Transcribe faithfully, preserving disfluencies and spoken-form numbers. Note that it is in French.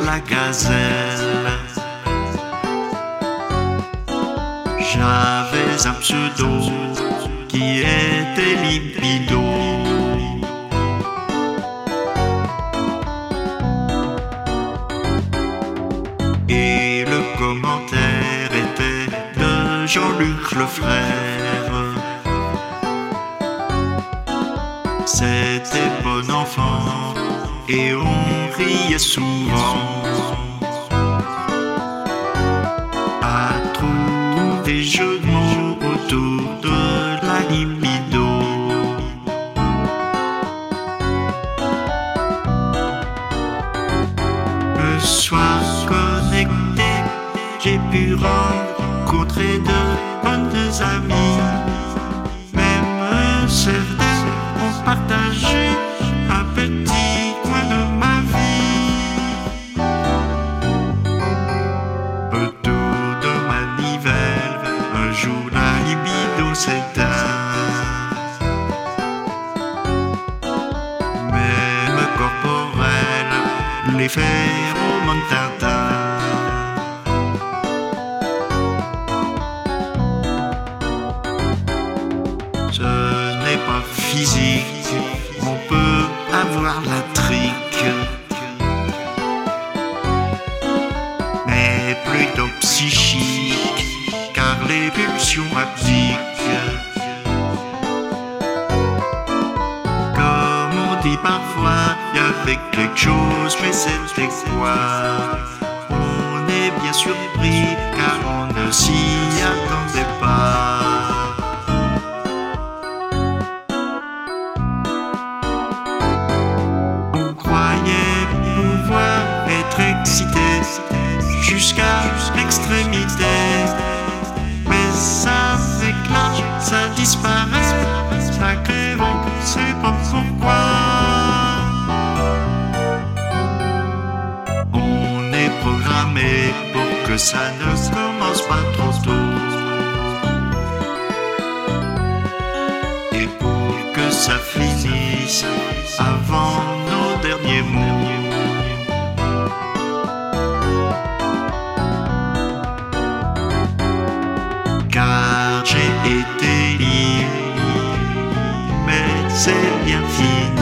la gazelle. J'avais un pseudo qui était libido. Et le commentaire était de Jean-Luc le frère. C'était bon enfant et on riait souvent à trouver des jeux de mots autour de la libido. Le soir connecté, j'ai pu rencontrer de bonnes amies. Même certains ont partagé un petit coin de ma vie. Autour de ma nivelle, un jour la libido s'éteint. Même corporel, les phéromones Tintin. Ce n'est pas physique, on peut avoir la trique, mais plutôt psychique, car les pulsions abdiquent. Comme on dit parfois, il y avait quelque chose, mais c'était quoi? On est bien surpris, car on ne s'y attendait pas. Excité jusqu'à l'extrémité, mais avec l'âge ça disparaît, ça crève, on sait pas pourquoi. On est programmé pour que ça ne commence pas trop tôt, et pour que ça finisse avant nos derniers mots. Car j'ai été libre, mais c'est bien fini.